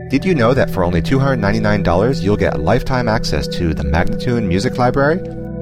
Did you know that for only $299 you'll get lifetime access to the Magnatune Music Library?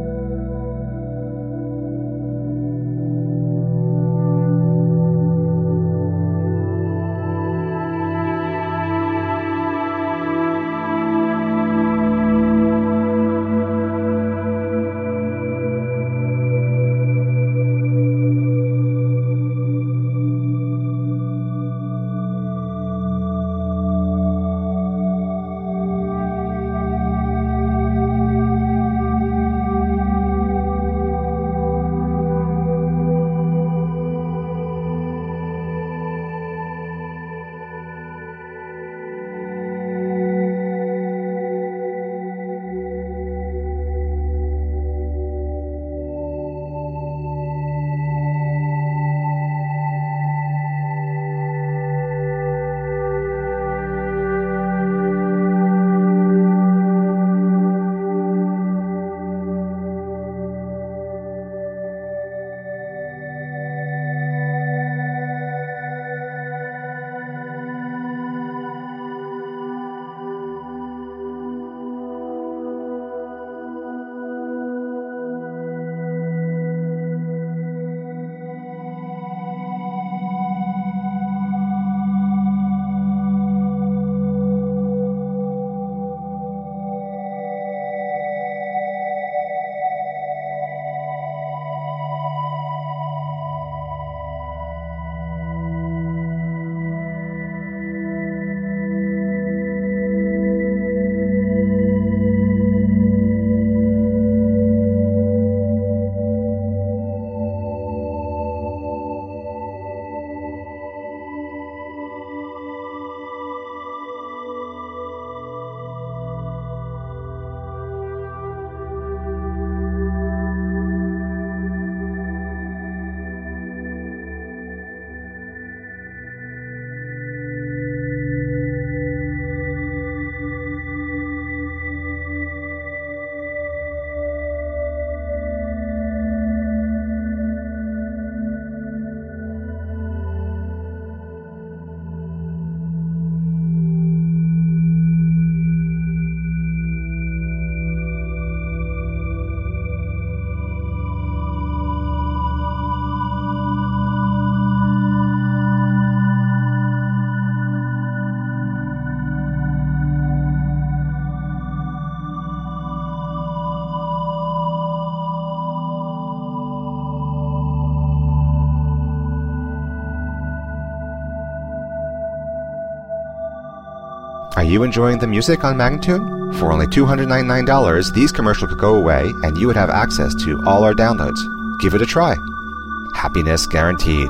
Are you enjoying the music on Magnatune? For only $299, these commercials could go away and you would have access to all our downloads. Give it a try. Happiness guaranteed.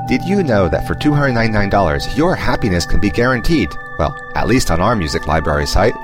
Did you know that for $299, your happiness can be guaranteed? Well, at least on our music library site.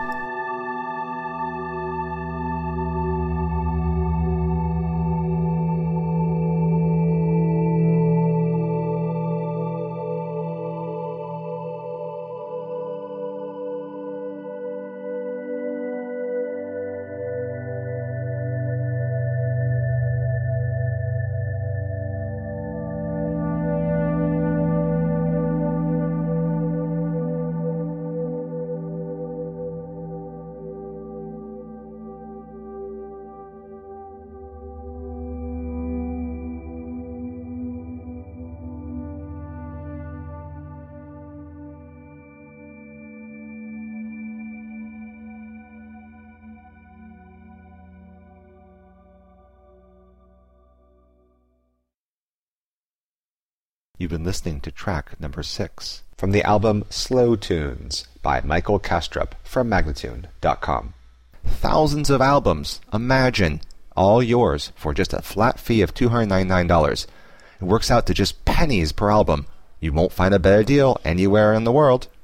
You've been listening to track number 6 from the album Slow Tunes by Michael Kastrup from Magnatune.com. Thousands of albums, imagine, all yours for just a flat fee of $299. It works out to just pennies per album. You won't find a better deal anywhere in the world.